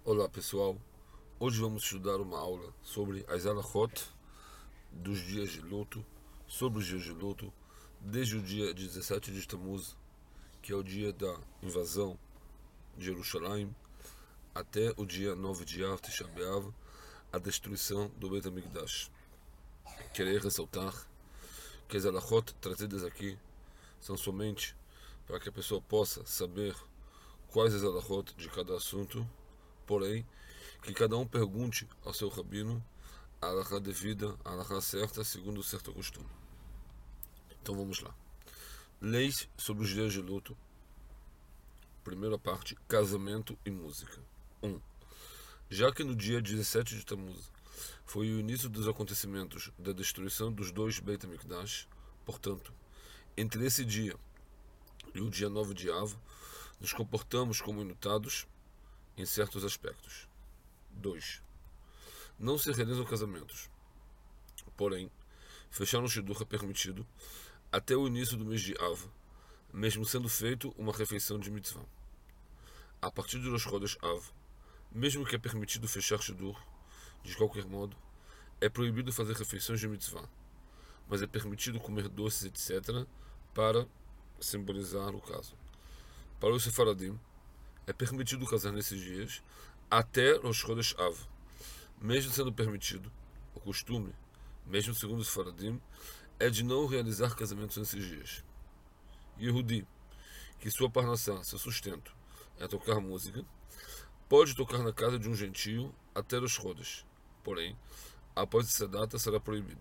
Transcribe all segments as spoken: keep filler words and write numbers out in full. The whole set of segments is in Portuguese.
Olá pessoal, hoje vamos estudar uma aula sobre as alahot dos dias de luto, sobre os dias de luto, desde o dia dezessete de Tammuz, que é o dia da invasão de Jerusalém, até o dia nove de Av, Tisha B'Av, a destruição do Beit HaMikdash. Queria ressaltar que as alahot trazidas aqui são somente para que a pessoa possa saber quais as alahot de cada assunto, porém, que cada um pergunte ao seu rabino a alahá devida, a alahá certa, segundo o certo costume. Então vamos lá. Leis sobre os dias de luto. Primeira parte, casamento e música. um. Já que no dia dezessete de Tammuz foi o início dos acontecimentos da destruição dos dois Beit HaMikdash, portanto, entre esse dia e o dia nove de Av, nos comportamos como enlutados em certos aspectos. dois. Não se realizam casamentos. Porém, fechar um shidduch é permitido até o início do mês de Av, mesmo sendo feito uma refeição de mitzvah. A partir de Rosh Chodesh Av, mesmo que é permitido fechar shidduch, de qualquer modo, é proibido fazer refeições de mitzvah, mas é permitido comer doces, etcétera, para simbolizar o caso. Para os sefaradim, é permitido casar nesses dias até Rosh Chodesh Av. Mesmo sendo permitido, o costume, mesmo segundo os Faradim, é de não realizar casamentos nesses dias. Yehudi, que sua parnassá, seu sustento, é tocar música, pode tocar na casa de um gentio até Rosh Chodesh, porém, após essa data será proibido.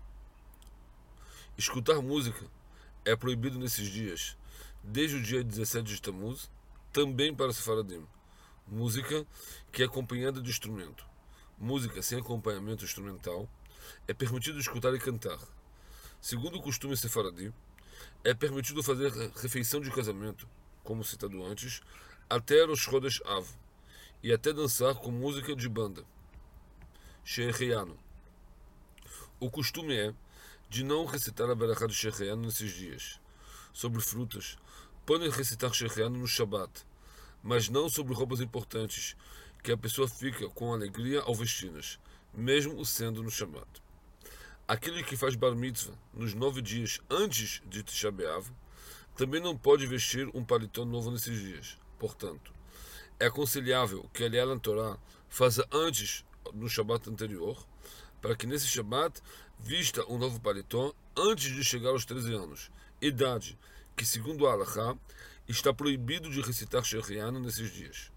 Escutar música é proibido nesses dias, desde o dia dezessete de Tammuz, também para os Sefaradim. Música que é acompanhada de instrumento. Música sem acompanhamento instrumental é permitido escutar e cantar. Segundo o costume Sefaradim, é permitido fazer refeição de casamento, como citado antes, até Rosh Chodesh Av, e até dançar com música de banda. Shecheanu. O costume é de não recitar a berachá de Shecheanu nesses dias. Sobre frutas, podem recitar Shecheanu no Shabbat, mas não sobre roupas importantes, que a pessoa fica com alegria ao vesti-las, mesmo sendo no Shabbat. Aquele que faz Bar Mitzvah nos nove dias antes de Tisha B'Av também não pode vestir um paletó novo nesses dias. Portanto, é aconselhável que a Lealan Torá faça antes no Shabbat anterior, para que nesse Shabbat vista um novo paletó antes de chegar aos treze anos, idade que, segundo a Halachá, está proibido de recitar Shecheanu nesses dias.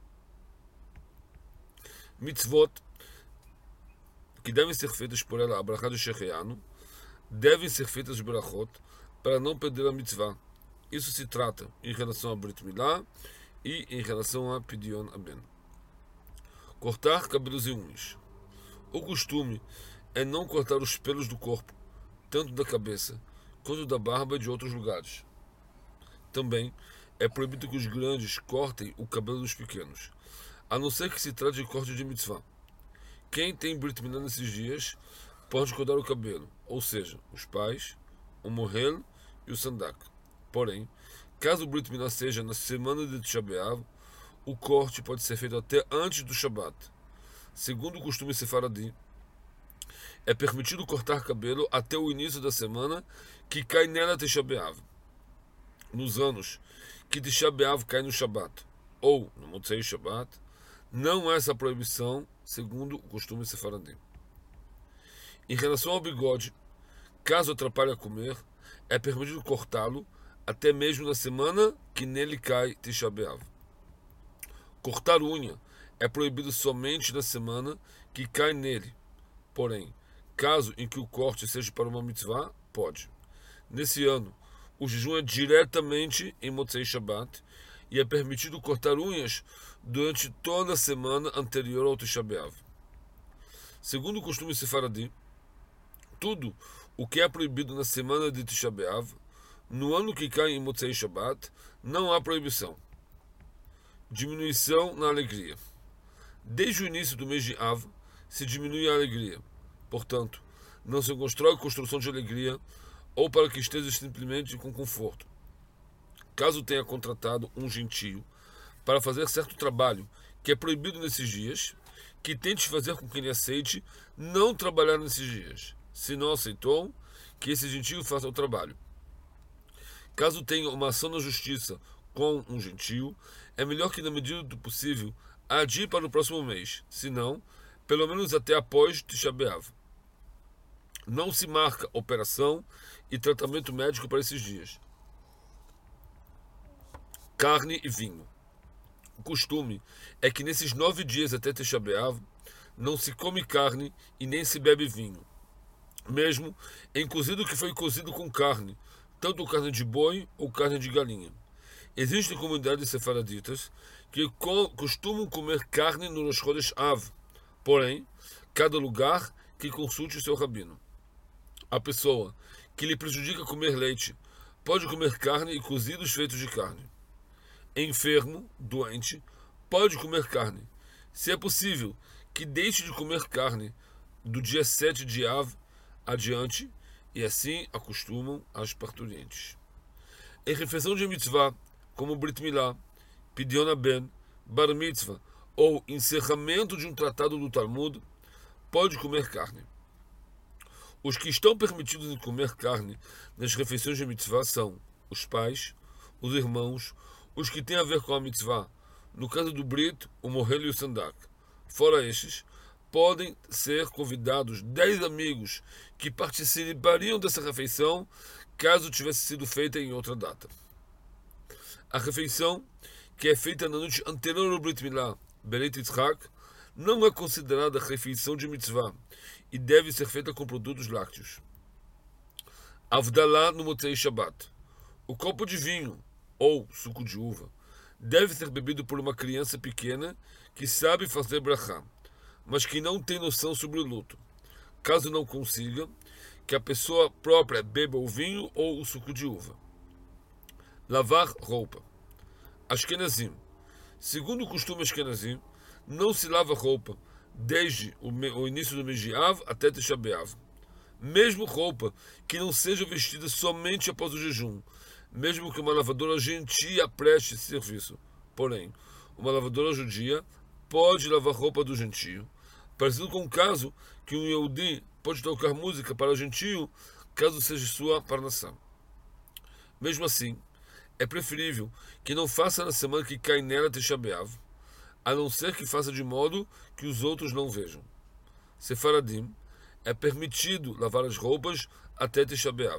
Mitzvot, que devem ser feitas por ela, a brachá de Shecheanu, devem ser feitas brachot para não perder a mitzvah. Isso se trata em relação a Brit Milá e em relação a Pidyon Aben. Cortar cabelos e unhas. O costume é não cortar os pelos do corpo, tanto da cabeça quanto da barba e de outros lugares. Também é proibido que os grandes cortem o cabelo dos pequenos, a não ser que se trate de corte de mitzvah. Quem tem Brit Milá nesses dias pode cortar o cabelo, ou seja, os pais, o mohel e o sandak. Porém, caso o Brit Milá seja na semana de Tisha B'Av, o corte pode ser feito até antes do Shabbat. Segundo o costume sefaradim, é permitido cortar cabelo até o início da semana que cai nela Tisha B'Av. Nos anos que Tisha B'Av cai no Shabbat, ou no Motzei Shabbat, não há essa proibição, segundo o costume sefaradim. Em relação ao bigode, caso atrapalhe a comer, é permitido cortá-lo até mesmo na semana que nele cai Tisha B'Av. Cortar unha é proibido somente na semana que cai nele. Porém, caso em que o corte seja para uma mitzvah, pode. Nesse ano, o jejum é diretamente em Motzei Shabbat e é permitido cortar unhas durante toda a semana anterior ao Tisha B'Av. Segundo o costume sefaradim, tudo o que é proibido na semana de Tisha B'Av, no ano que cai em Motzei Shabbat, não há proibição. Diminuição na alegria. Desde o início do mês de Av, se diminui a alegria. Portanto, não se constrói construção de alegria ou para que esteja simplesmente com conforto. Caso tenha contratado um gentio para fazer certo trabalho que é proibido nesses dias, que tente fazer com que ele aceite não trabalhar nesses dias. Se não aceitou, que esse gentio faça o trabalho. Caso tenha uma ação na justiça com um gentio, é melhor que, na medida do possível, adie para o próximo mês, se não, pelo menos até após Tisha B'Av. Não se marca operação e tratamento médico para esses dias. Carne e vinho. O costume é que nesses nove dias até Tisha B'Av não se come carne e nem se bebe vinho. Mesmo em cozido que foi cozido com carne, tanto carne de boi ou carne de galinha. Existem comunidades sefaraditas que costumam comer carne no Rosh Chodesh Av, porém, cada lugar que consulte o seu rabino. A pessoa que lhe prejudica comer leite pode comer carne e cozidos feitos de carne. Enfermo, doente, pode comer carne. Se é possível, que deixe de comer carne do dia sete de Av adiante, e assim acostumam as parturientes. Em refeição de mitzvah, como Brit Milá, Pidyon HaBen, Bar Mitzvah ou encerramento de um tratado do Talmud, pode comer carne. Os que estão permitidos em comer carne nas refeições de mitzvah são os pais, os irmãos, os que têm a ver com a mitzvah, no caso do Brit, o Mohel e o Sandak. Fora estes, podem ser convidados dez amigos que participariam dessa refeição caso tivesse sido feita em outra data. A refeição, que é feita na noite anterior ao Brit Milá, Beit Yitzhak, não é considerada refeição de mitzvah e deve ser feita com produtos lácteos. Avdalá no Motzei Shabbat. O copo de vinho, ou suco de uva, deve ser bebido por uma criança pequena que sabe fazer brachá, mas que não tem noção sobre o luto. Caso não consiga, que a pessoa própria beba o vinho ou o suco de uva. Lavar roupa. Ashkenazim. Segundo o costume Ashkenazim, não se lava roupa desde o, o início do mês de Av até Tisha B'Av. Mesmo roupa que não seja vestida somente após o jejum, mesmo que uma lavadora gentia preste esse serviço. Porém, uma lavadora judia pode lavar roupa do gentio, parecido com o caso que um Yehudi pode tocar música para o gentio, caso seja sua parnassá. Mesmo assim, é preferível que não faça na semana que cai nela Tisha B'Av, a não ser que faça de modo que os outros não vejam. Sefaradim, é permitido lavar as roupas até Tisha B'Av.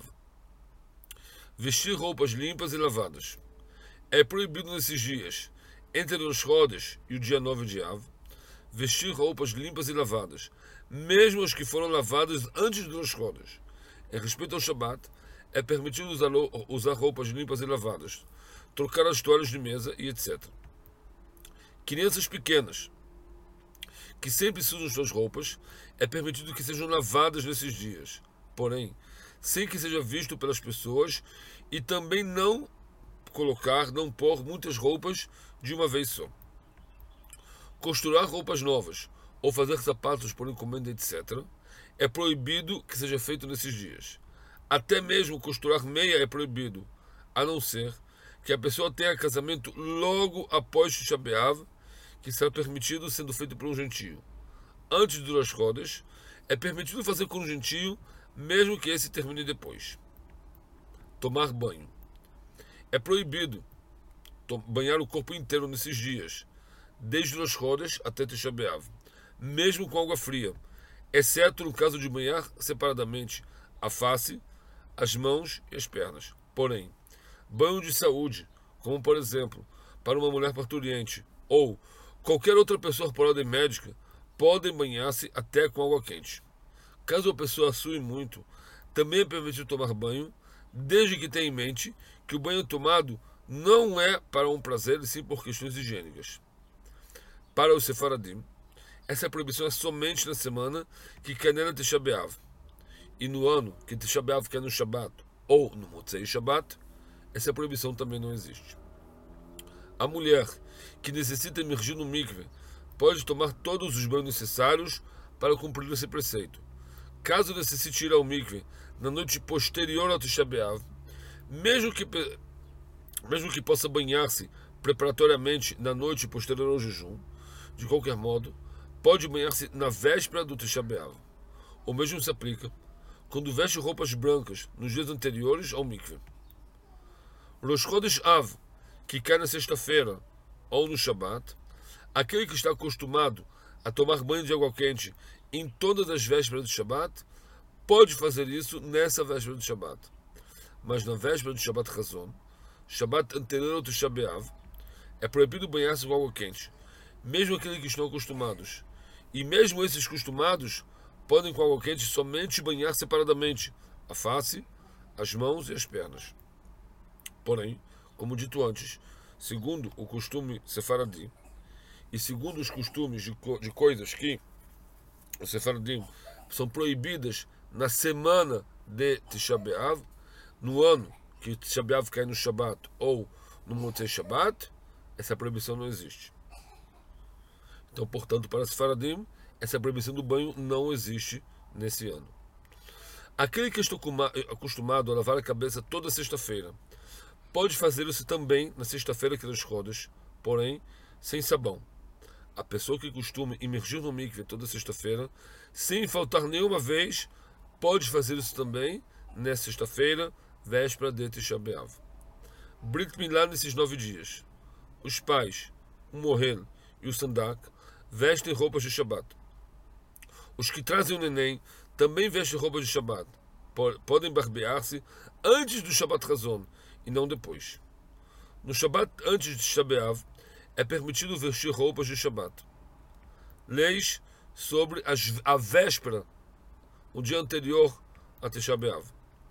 Vestir roupas limpas e lavadas. É proibido nesses dias, entre os Chodesh e o dia nove de Av, vestir roupas limpas e lavadas, mesmo as que foram lavadas antes dos Chodesh. Em respeito ao Shabbat, é permitido usar, usar roupas limpas e lavadas, trocar as toalhas de mesa e etcétera. Crianças pequenas, que sempre sujam suas roupas, é permitido que sejam lavadas nesses dias, porém, sem que seja visto pelas pessoas, e também não colocar, não pôr muitas roupas de uma vez só. Costurar roupas novas ou fazer sapatos por encomenda, etcétera, é proibido que seja feito nesses dias. Até mesmo costurar meia é proibido, a não ser que a pessoa tenha casamento logo após Tisha B'Av, que será permitido sendo feito por um gentio. Antes do Rosh Chodesh, é permitido fazer com um gentio, mesmo que esse termine depois. Tomar banho. É proibido banhar o corpo inteiro nesses dias, desde Rosh Chodesh até Tisha B'Av, mesmo com água fria, exceto no caso de banhar separadamente a face, as mãos e as pernas. Porém, banho de saúde, como por exemplo, para uma mulher parturiente ou qualquer outra pessoa por ordem médica, podem banhar-se até com água quente. Caso a pessoa sue muito, também é permitido tomar banho, desde que tenha em mente que o banho tomado não é para um prazer, e sim por questões higiênicas. Para os Sefaradim, essa proibição é somente na semana que cai nela Tisha B'Av. E no ano que Tisha B'Av cai no Shabbat ou no Motzei Shabbat, essa proibição também não existe. A mulher que necessita emergir no mikve pode tomar todos os banhos necessários para cumprir esse preceito. Caso necessite ir ao mikve na noite posterior ao Tisha B'Av, mesmo que, mesmo que possa banhar-se preparatoriamente na noite posterior ao jejum, De qualquer modo, pode banhar-se na véspera do Tisha B'Av. O mesmo se aplica quando veste roupas brancas nos dias anteriores ao mikve. Rosh Chodesh Av, que cai na sexta-feira ou no Shabat, aquele que está acostumado a tomar banho de água quente em todas as vésperas do Shabat, pode fazer isso nessa véspera do Shabat. Mas na véspera do Shabat Chazon, Shabat anterior ao Tisha B'Av, é proibido banhar-se com água quente, mesmo aqueles que estão acostumados. E mesmo esses acostumados podem com água quente somente banhar separadamente a face, as mãos e as pernas. Porém, como dito antes, segundo o costume sefaradi e segundo os costumes de, co de coisas que os sefaradim são proibidas na semana de Tisha B'Av, no ano que Tisha B'Av cai no Shabat ou no Motzei Shabat, essa proibição não existe. Então, portanto, para Sefaradim, essa proibição do banho não existe nesse ano. Aquele que está acostumado a lavar a cabeça toda sexta-feira, pode fazer isso também na sexta-feira que é Rosh Chodesh, porém, sem sabão. A pessoa que costuma imergir no mikve toda sexta-feira, sem faltar nenhuma vez, pode fazer isso também nessa sexta-feira, véspera de Tisha B'Av. Brit Milá nesses nove dias. Os pais, o mohel e o sandak, vestem roupas de Shabat. Os que trazem o neném também vestem roupas de Shabat. Podem barbear-se antes do Shabat Chazon e não depois. No Shabat antes de Tisha B'Av é permitido vestir roupas de Shabat. Leis sobre a véspera, o dia anterior a Tisha B'Av.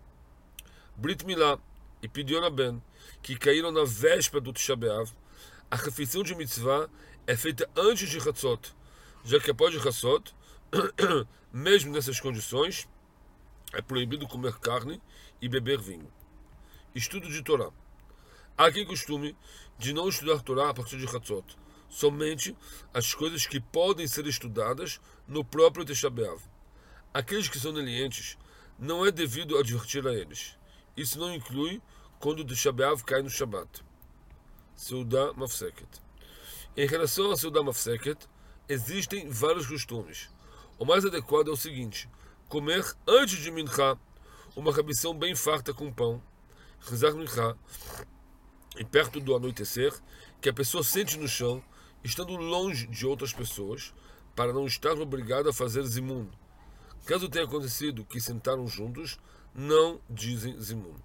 Brit Milá e Pidyon Ben, que caíram na véspera do Tisha B'Av, a refeição de mitzvah é feita antes de Hatzot, já que após Hatzot, mesmo nessas condições, é proibido comer carne e beber vinho. Estudo de Torá. Há aquele costume de não estudar Torá a partir de Hatzot, somente as coisas que podem ser estudadas no próprio Tisha B'Av. Aqueles que são lenientes, não é devido advertir a eles. Isso não inclui quando o Tisha B'Av cai no Shabat. Seudá Mafseket. Em relação a Seudá Mafseket, existem vários costumes. O mais adequado é o seguinte: comer antes de Minchá uma rabição bem farta com pão, rezar Minchá, e perto do anoitecer, que a pessoa sente no chão, estando longe de outras pessoas, para não estar obrigada a fazer zimun. Caso tenha acontecido que sentaram juntos, não dizem zimun.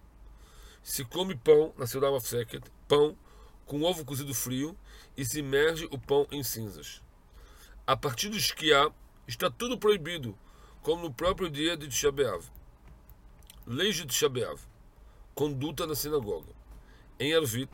Se come pão na Seudá Mafseket, pão com ovo cozido frio, e se imerge o pão em cinzas. A partir do esquiar, está tudo proibido, como no próprio dia de Tisha B'Av. Leis de Tisha B'Av. Conduta na sinagoga. Em Arvit,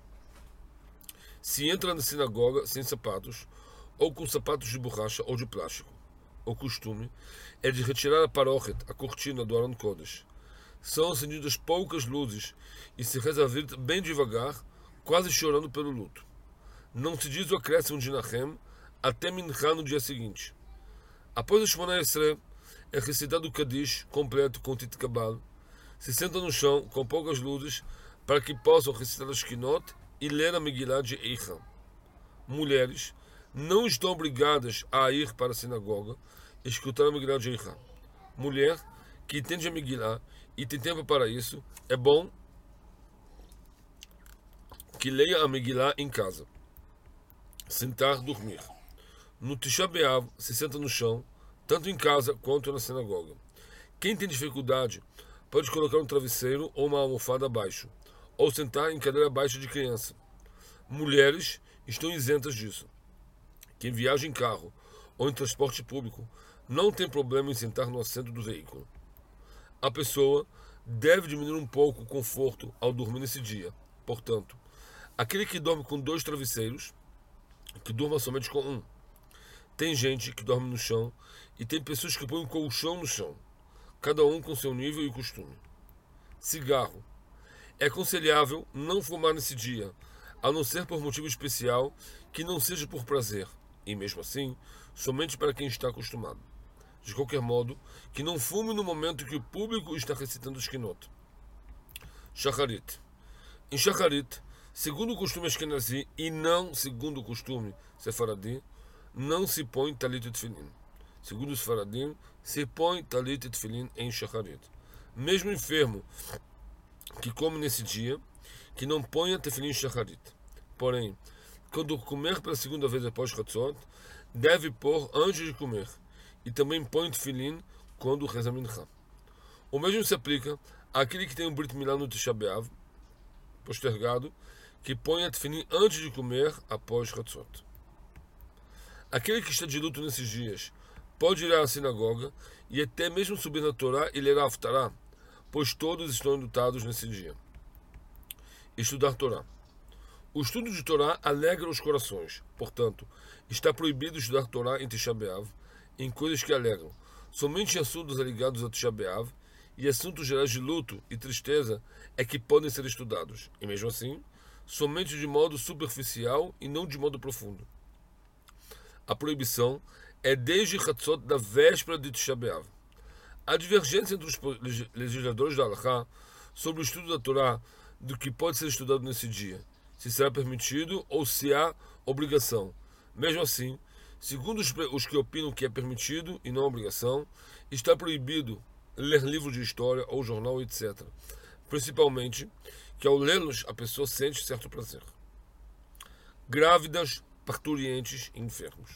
se entra na sinagoga sem sapatos, ou com sapatos de borracha ou de plástico. O costume é de retirar a parochet, a cortina do Aron Kodesh. São acendidas poucas luzes e se reza Arvit bem devagar, quase chorando pelo luto. Não se diz o acréscimo de Nahem até Minchá no dia seguinte. Após a Shemona Esrei, é recitado o Kadish completo com Tit Kabal. Se senta no chão com poucas luzes para que possam recitar a Shkinot e ler a Megillah de Eicha. Mulheres não estão obrigadas a ir para a sinagoga e escutar a Megillah de Eicha. Mulher que entende a Megillah e tem tempo para isso, é bom que leia a Megillah em casa. Sentar, dormir. No Tisha B'Av se senta no chão, tanto em casa quanto na sinagoga. Quem tem dificuldade pode colocar um travesseiro ou uma almofada abaixo, ou sentar em cadeira baixa de criança. Mulheres estão isentas disso. Quem viaja em carro ou em transporte público não tem problema em sentar no assento do veículo. A pessoa deve diminuir um pouco o conforto ao dormir nesse dia. Portanto, aquele que dorme com dois travesseiros, que durma somente com um. Tem gente que dorme no chão e tem pessoas que põem um colchão no chão, cada um com seu nível e costume. Cigarro. É aconselhável não fumar nesse dia, a não ser por motivo especial que não seja por prazer, e mesmo assim, somente para quem está acostumado. De qualquer modo, que não fume no momento que o público está recitando o Shkinot. Shacharit. Em Shacharit, Segundo o costume Ashkenazi e não segundo o costume Sefaradi, não se põe talit e tefilin. Segundo os Sefaradim, se põe talit e tefilin em Shacharit. Mesmo enfermo que come nesse dia, que não ponha tefilin em Shacharit. Porém, quando comer pela segunda vez após Chatzot, deve pôr antes de comer. E também põe tefilin quando reza mincha. O mesmo se aplica àquele que tem um Brit Milá no Tisha B'Av, postergado, que põe a tefilin antes de comer após Chatzot. Aquele que está de luto nesses dias pode ir à sinagoga e até mesmo subir na Torá e ler a Haftará, pois todos estão enlutados nesse dia. Estudar Torá. O estudo de Torá alegra os corações, portanto, está proibido estudar Torá em Tisha B'Av, em coisas que alegram. Somente assuntos ligados a Tisha B'Av e assuntos gerais de luto e tristeza é que podem ser estudados, e mesmo assim, somente de modo superficial e não de modo profundo. A proibição é desde Chatzot da véspera de Tisha B'Av. A divergência entre os legisladores da Halakha sobre o estudo da Torá do que pode ser estudado nesse dia, se será permitido ou se há obrigação. Mesmo assim, segundo os que opinam que é permitido e não obrigação, está proibido ler livros de história ou jornal, etcétera. Principalmente que ao lê-los a pessoa sente certo prazer. Grávidas, parturientes e enfermos.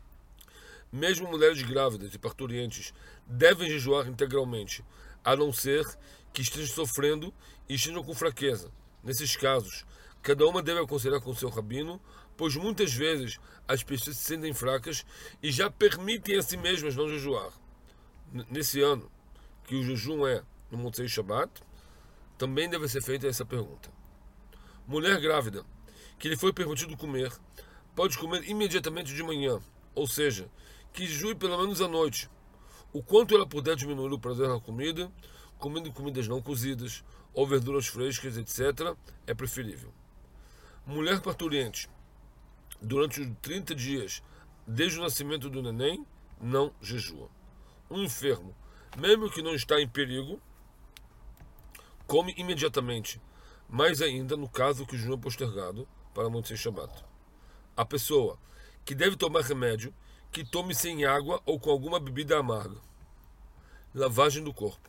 Mesmo mulheres grávidas e parturientes devem jejuar integralmente, a não ser que estejam sofrendo e estejam com fraqueza. Nesses casos, cada uma deve aconselhar com seu rabino, pois muitas vezes as pessoas se sentem fracas e já permitem a si mesmas não jejuar. Nesse ano, que o jejum é no Motzei Shabbat, também deve ser feita essa pergunta. Mulher grávida, que lhe foi permitido comer, pode comer imediatamente de manhã, ou seja, que jejue pelo menos à noite. O quanto ela puder diminuir o prazer na comida, comendo comidas não cozidas, ou verduras frescas, etcétera, é preferível. Mulher parturiente, durante os trinta dias, desde o nascimento do neném, não jejua. Um enfermo, mesmo que não está em perigo, come imediatamente, mais ainda no caso que o jejum é postergado para Motzei Shabbat. A pessoa que deve tomar remédio, que tome sem água ou com alguma bebida amarga. Lavagem do corpo.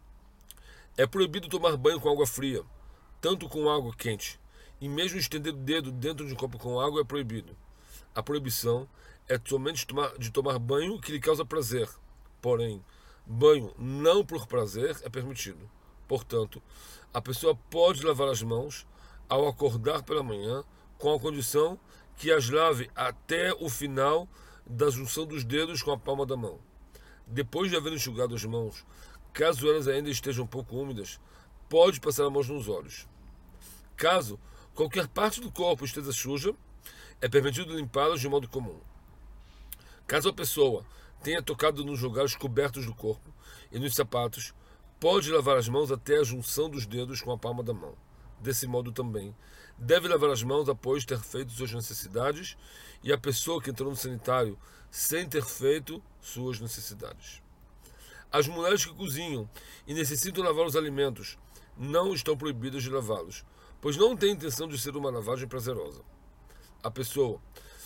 É proibido tomar banho com água fria, tanto com água quente, e mesmo estender o dedo dentro de um copo com água é proibido. A proibição é somente tomar, de tomar banho que lhe causa prazer. Porém, banho não por prazer é permitido. Portanto, a pessoa pode lavar as mãos ao acordar pela manhã, com a condição que as lave até o final da junção dos dedos com a palma da mão. Depois de haver enxugado as mãos, caso elas ainda estejam um pouco úmidas, pode passar as mãos nos olhos. Caso qualquer parte do corpo esteja suja, é permitido limpá-las de modo comum. Caso a pessoa tenha tocado nos lugares cobertos do corpo e nos sapatos, pode lavar as mãos até a junção dos dedos com a palma da mão. Desse modo também, deve lavar as mãos após ter feito suas necessidades e a pessoa que entrou no sanitário sem ter feito suas necessidades. As mulheres que cozinham e necessitam lavar os alimentos não estão proibidas de lavá-los, pois não tem intenção de ser uma lavagem prazerosa. A pessoa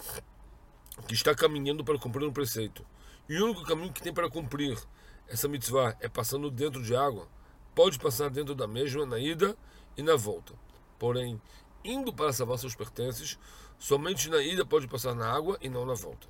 que está caminhando para cumprir um preceito e o único caminho que tem para cumprir essa mitzvah é passando dentro de água, pode passar dentro da mesma na ida e na volta. Porém, indo para salvar seus pertences, somente na ida pode passar na água e não na volta.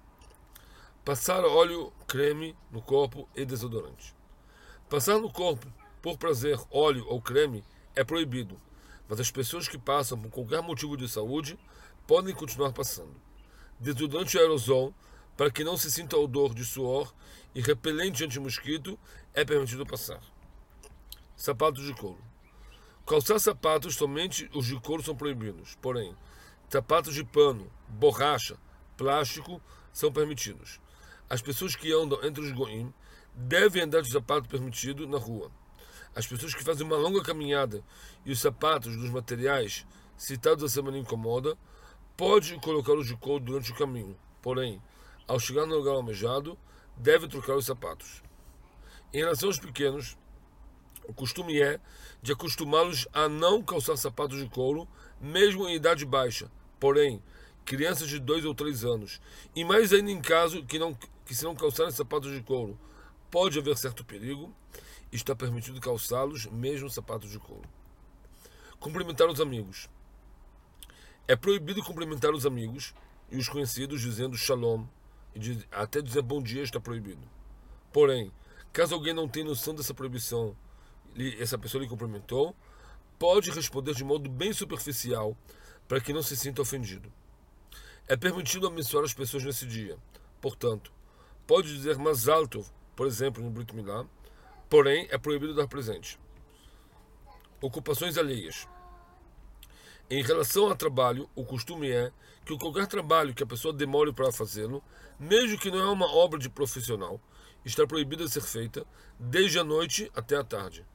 Passar óleo, creme no corpo e desodorante. Passar no corpo, por prazer, óleo ou creme é proibido, mas as pessoas que passam por qualquer motivo de saúde podem continuar passando. Desodorante aerosol, para que não se sinta odor de suor, e repelente anti-mosquito é permitido passar. Sapatos de couro. Calçar sapatos, somente os de couro são proibidos, porém, sapatos de pano, borracha, plástico são permitidos. As pessoas que andam entre os goim devem andar de sapato permitido na rua. As pessoas que fazem uma longa caminhada e os sapatos dos materiais citados a semana incomoda, pode colocar os de couro durante o caminho, porém, ao chegar no lugar almejado, deve trocar os sapatos. Em relação aos pequenos, O costume é de acostumá-los a não calçar sapatos de couro, mesmo em idade baixa. Porém, crianças de dois ou três anos, e mais ainda em caso que, não, que se não calçarem sapatos de couro, pode haver certo perigo, está permitido calçá-los, mesmo sapatos de couro. Cumprimentar os amigos. É proibido cumprimentar os amigos e os conhecidos dizendo shalom, e de, até dizer bom dia está proibido. Porém, caso alguém não tenha noção dessa proibição, essa pessoa lhe cumprimentou, pode responder de modo bem superficial para que não se sinta ofendido. É permitido abençoar as pessoas nesse dia. Portanto, pode dizer Mazal Tov, por exemplo, no Brit Milá, porém é proibido dar presente. Ocupações alheias. Em relação ao trabalho, o costume é que qualquer trabalho que a pessoa demore para fazê-lo, mesmo que não é uma obra de profissional, está proibida de ser feita desde a noite até a tarde.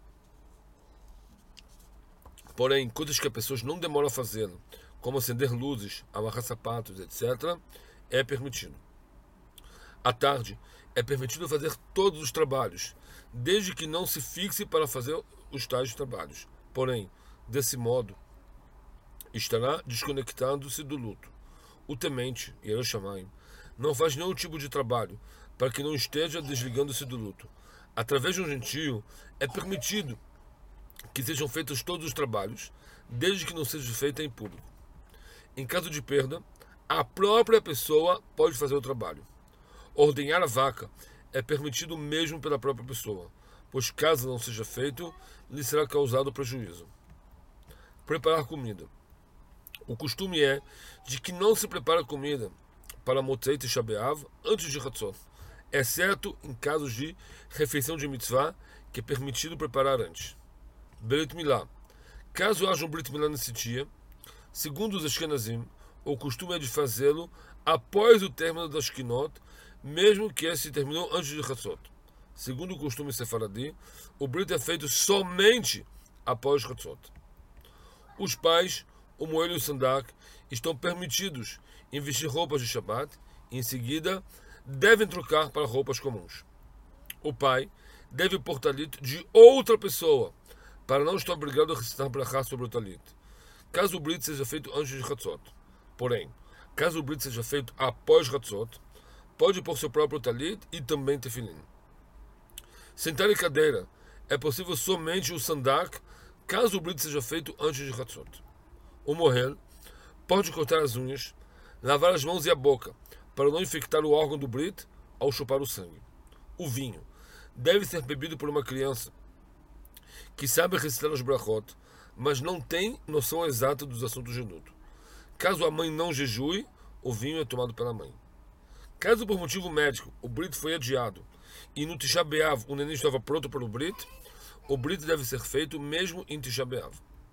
Porém, coisas que as pessoas não demoram a fazê-lo, como acender luzes, amarrar sapatos, etcétera, é permitido. À tarde, é permitido fazer todos os trabalhos, desde que não se fixe para fazer os tais trabalhos. Porém, desse modo, estará desconectando-se do luto. O temente, Yerei Shamayim, não faz nenhum tipo de trabalho para que não esteja desligando-se do luto. Através de um gentio, é permitido que sejam feitos todos os trabalhos, desde que não seja feita em público. Em caso de perda, a própria pessoa pode fazer o trabalho. Ordenhar a vaca é permitido mesmo pela própria pessoa, pois caso não seja feito, lhe será causado prejuízo. Preparar comida. O costume é de que não se prepara comida para Motzei Tisha B'Av antes de Hatzot, exceto em casos de refeição de mitzvah, que é permitido preparar antes. Brit Milá. Caso haja um Brit Milá nesse dia, segundo os Ashkenazim, o costume é de fazê-lo após o término das Kinot, mesmo que esse terminou antes de Hatzot. Segundo o costume sefaradi, o Brit é feito somente após Hatzot. Os pais, o Moel e o Sandak, estão permitidos em vestir roupas de Shabbat e, em seguida, devem trocar para roupas comuns. O pai deve pôr talit de outra pessoa, para não estar obrigado a recitar brachá sobre o talit, caso o brit seja feito antes de Hatzot. Porém, caso o brit seja feito após Hatzot, pode pôr seu próprio talit e também tefilim. Sentar em cadeira é possível somente o sandak, caso o brit seja feito antes de Hatzot. O mohel pode cortar as unhas, lavar as mãos e a boca, para não infectar o órgão do brit ao chupar o sangue. O vinho deve ser bebido por uma criança que sabe recitar os brachot, mas não tem noção exata dos assuntos de luto. Caso a mãe não jejue, o vinho é tomado pela mãe. Caso por motivo médico o brit foi adiado e no Tisha B'Av o neném estava pronto para o brit, o brit deve ser feito mesmo em Tisha B'Av.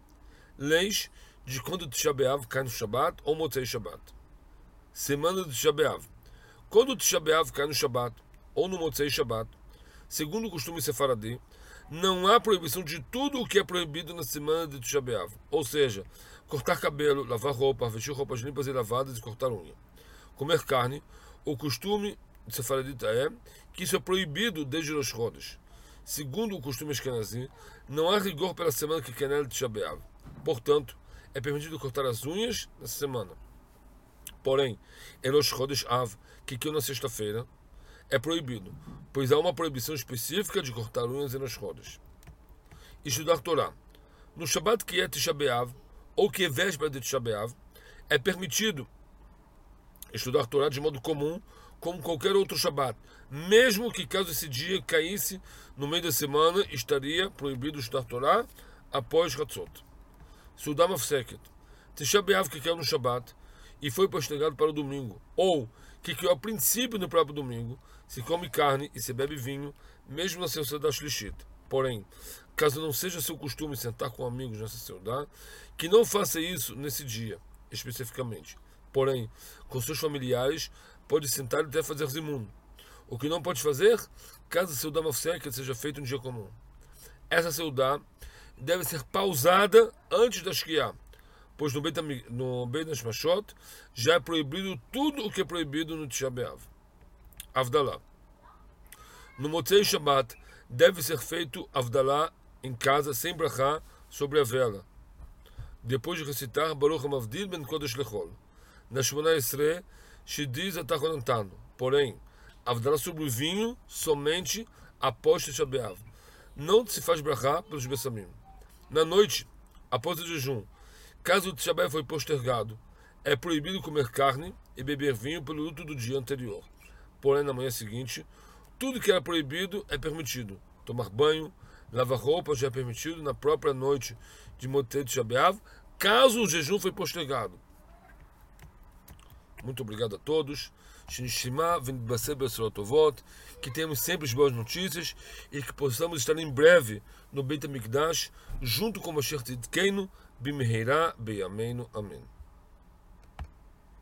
Leis de quando Tisha B'Av cai no Shabbat ou Motzei Shabbat. Semana de Tisha B'Av. Quando Tisha B'Av cai no Shabbat ou no Motzei Shabbat, segundo o costume sefaradi, não há proibição de tudo o que é proibido na semana de Tisha B'Av, ou seja, cortar cabelo, lavar roupa, vestir roupas limpas e lavadas e cortar unha. Comer carne, o costume sefaradita é que isso é proibido desde os Rodes. Segundo o costume Ashkenazi, não há rigor pela semana que Kenel de Tisha B'Av. Portanto, é permitido cortar as unhas nessa semana. Porém, em Rosh Chodesh Av, que caiu na sexta-feira, é proibido, pois há uma proibição específica de cortar unhas em Rosh Chodesh. Estudar Torá. No Shabbat que é Tisha B'Av, ou que é véspera de Tisha B'Av, é permitido estudar Torá de modo comum, como qualquer outro Shabbat, mesmo que caso esse dia caísse no meio da semana, estaria proibido estudar Torá após Hatzot. Sudam Afseket. Tisha B'Av que caiu no Shabbat e foi postergado para o domingo, ou que caiu a princípio no próprio domingo, se come carne e se bebe vinho, mesmo na Seudah Shlishit. Porém, caso não seja seu costume sentar com amigos nessa Seudah, que não faça isso nesse dia, especificamente. Porém, com seus familiares, pode sentar e até fazer zimun. O que não pode fazer, caso a Seudah Mafseket seja feito em dia comum. Essa Seudah deve ser pausada antes da Shkiah, pois no Beit Hashmashot já é proibido tudo o que é proibido no Tisha B'Av. Avdalá. No Motzei Shabbat deve ser feito Avdalá em casa sem brachá sobre a vela, depois de recitar Baruch HaMavdil Ben Kodesh Lechol. Na Shemona Esrei, se diz até contando, porém, Avdalá sobre o vinho somente após Tisha B'Av. Não se faz brachá pelos bessamim. Na noite, após o jejum, caso o Tisha B'Av foi postergado, é proibido comer carne e beber vinho pelo luto do dia anterior. Porém, na manhã seguinte, tudo que era proibido é permitido. Tomar banho, lavar roupa já é permitido na própria noite de Motzei Tisha B'Av, caso o jejum foi postergado. Muito obrigado a todos. Que tenhamos sempre as boas notícias e que possamos estar em breve no Beit HaMikdash junto com Mashiach Tzidkeinu Bimheirah Beyameinu. Amém.